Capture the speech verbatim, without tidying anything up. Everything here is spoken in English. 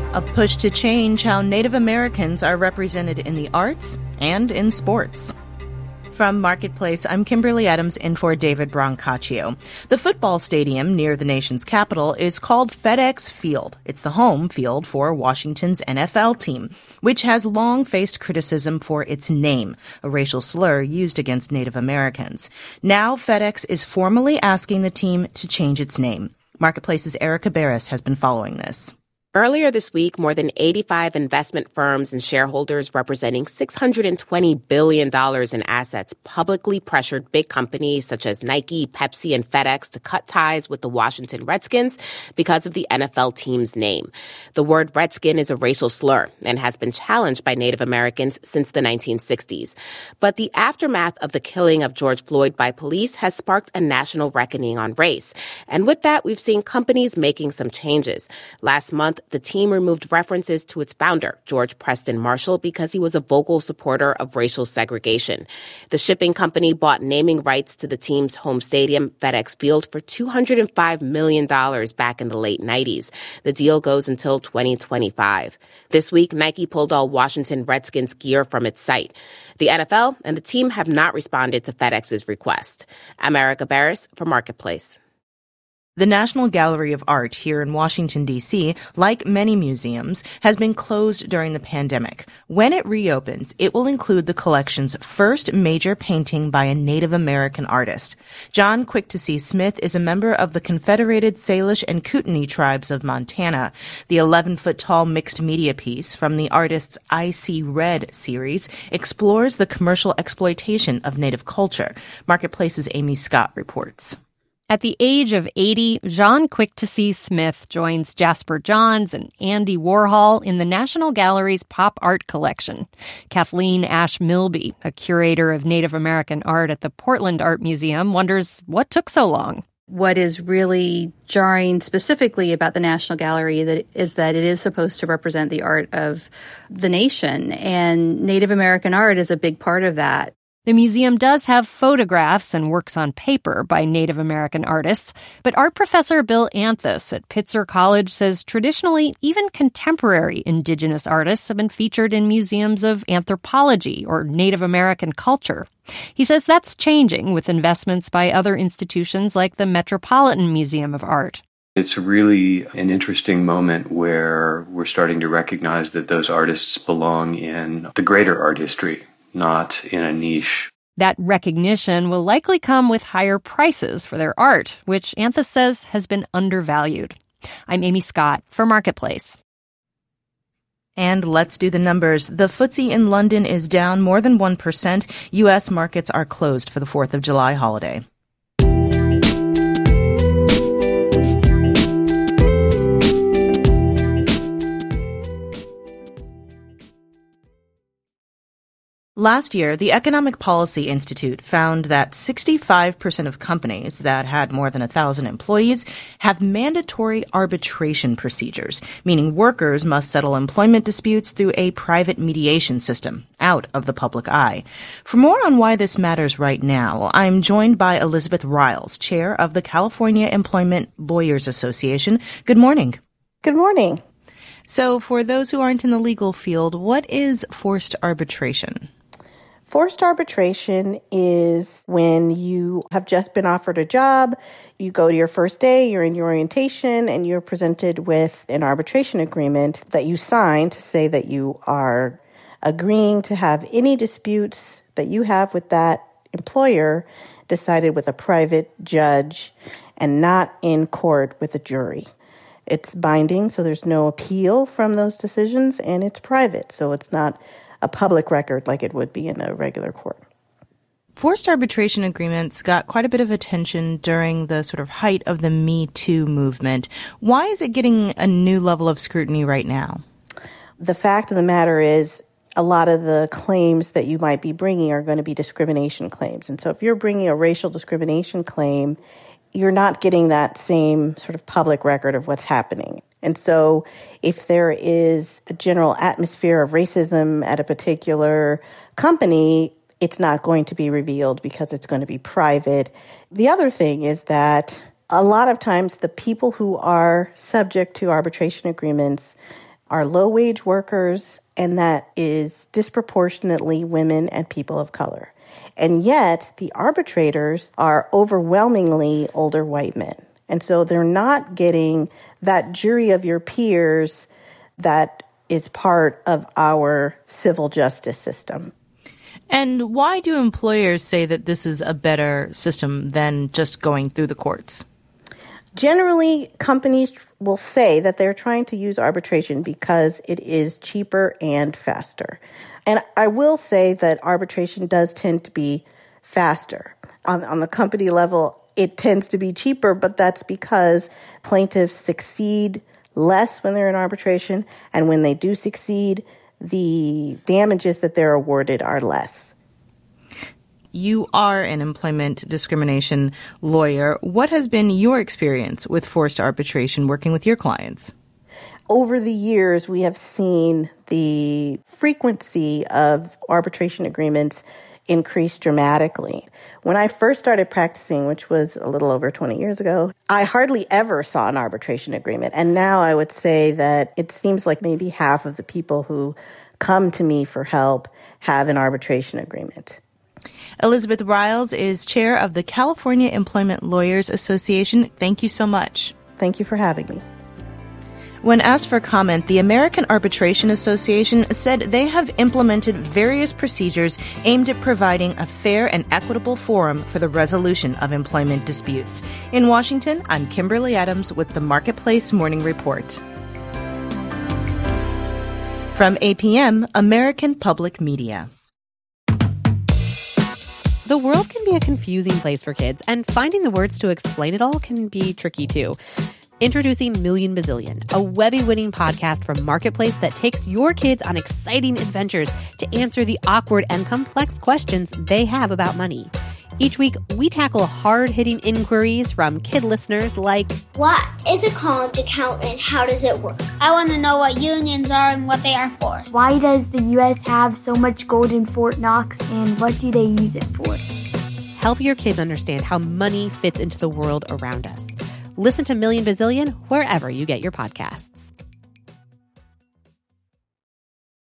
A push to change how Native Americans are represented in the arts and in sports. From Marketplace, I'm Kimberly Adams in for David Brancaccio. The football stadium near the nation's capital is called FedEx Field. It's the home field for Washington's N F L team, which has long faced criticism for its name, a racial slur used against Native Americans. Now FedEx is formally asking the team to change its name. Marketplace's Erica Barris has been following this. Earlier this week, more than eighty-five investment firms and shareholders representing six hundred twenty billion dollars in assets publicly pressured big companies such as Nike, Pepsi, and FedEx to cut ties with the Washington Redskins because of the N F L team's name. The word Redskin is a racial slur and has been challenged by Native Americans since the nineteen sixties. But the aftermath of the killing of George Floyd by police has sparked a national reckoning on race. And with that, we've seen companies making some changes. Last month, the team removed references to its founder, George Preston Marshall, because he was a vocal supporter of racial segregation. The shipping company bought naming rights to the team's home stadium, FedEx Field, for two hundred five million dollars back in the late nineties. The deal goes until twenty twenty-five. This week, Nike pulled all Washington Redskins gear from its site. The N F L and the team have not responded to FedEx's request. I'm Erica Barris for Marketplace. The National Gallery of Art here in Washington, D C, like many museums, has been closed during the pandemic. When it reopens, it will include the collection's first major painting by a Native American artist. John Quick-to-See Smith is a member of the Confederated Salish and Kootenai tribes of Montana. The eleven-foot-tall mixed-media piece from the artist's I See Red series explores the commercial exploitation of Native culture. Marketplace's Amy Scott reports. At the age of eighty, John Quick-to-See Smith joins Jasper Johns and Andy Warhol in the National Gallery's pop art collection. Kathleen Ash Milby, a curator of Native American art at the Portland Art Museum, wonders what took so long. What is really jarring specifically about the National Gallery that is that it is supposed to represent the art of the nation, and Native American art is a big part of that. The museum does have photographs and works on paper by Native American artists, but art professor Bill Anthus at Pitzer College says traditionally, even contemporary indigenous artists have been featured in museums of anthropology or Native American culture. He says that's changing with investments by other institutions like the Metropolitan Museum of Art. It's really an interesting moment where we're starting to recognize that those artists belong in the greater art history, not in a niche. That recognition will likely come with higher prices for their art, which Anthus says has been undervalued. I'm Amy Scott for Marketplace. And let's do the numbers. The F T S E in London is down more than one percent. U S markets are closed for the fourth of July holiday. Last year, the Economic Policy Institute found that sixty-five percent of companies that had more than one thousand employees have mandatory arbitration procedures, meaning workers must settle employment disputes through a private mediation system, out of the public eye. For more on why this matters right now, I'm joined by Elizabeth Riles, chair of the California Employment Lawyers Association. Good morning. Good morning. So for those who aren't in the legal field, what is forced arbitration? Forced arbitration is when you have just been offered a job, you go to your first day, you're in your orientation, and you're presented with an arbitration agreement that you sign to say that you are agreeing to have any disputes that you have with that employer decided with a private judge and not in court with a jury. It's binding, so there's no appeal from those decisions, and it's private, so it's not a public record like it would be in a regular court. Forced arbitration agreements got quite a bit of attention during the sort of height of the Me Too movement. Why is it getting a new level of scrutiny right now? The fact of the matter is a lot of the claims that you might be bringing are going to be discrimination claims. And so if you're bringing a racial discrimination claim, you're not getting that same sort of public record of what's happening. And so if there is a general atmosphere of racism at a particular company, it's not going to be revealed because it's going to be private. The other thing is that a lot of times the people who are subject to arbitration agreements are low-wage workers, and that is disproportionately women and people of color. And yet, the arbitrators are overwhelmingly older white men. And so they're not getting that jury of your peers that is part of our civil justice system. And why do employers say that this is a better system than just going through the courts? Generally, companies will say that they're trying to use arbitration because it is cheaper and faster. And I will say that arbitration does tend to be faster. On, on the company level, it tends to be cheaper, but that's because plaintiffs succeed less when they're in arbitration, and when they do succeed, the damages that they're awarded are less. You are an employment discrimination lawyer. What has been your experience with forced arbitration working with your clients? Over the years, we have seen the frequency of arbitration agreements increase dramatically. When I first started practicing, which was a little over twenty years ago, I hardly ever saw an arbitration agreement. And now I would say that it seems like maybe half of the people who come to me for help have an arbitration agreement. Elizabeth Riles is chair of the California Employment Lawyers Association. Thank you so much. Thank you for having me. When asked for comment, the American Arbitration Association said they have implemented various procedures aimed at providing a fair and equitable forum for the resolution of employment disputes. In Washington, I'm Kimberly Adams with the Marketplace Morning Report. From A P M, American Public Media. The world can be a confusing place for kids, and finding the words to explain it all can be tricky too. Introducing Million Bazillion, a Webby-winning podcast from Marketplace that takes your kids on exciting adventures to answer the awkward and complex questions they have about money. Each week, we tackle hard-hitting inquiries from kid listeners like, what is a college account and how does it work? I want to know what unions are and what they are for. Why does the U S have so much gold in Fort Knox, and what do they use it for? Help your kids understand how money fits into the world around us. Listen to Million Bazillion wherever you get your podcasts.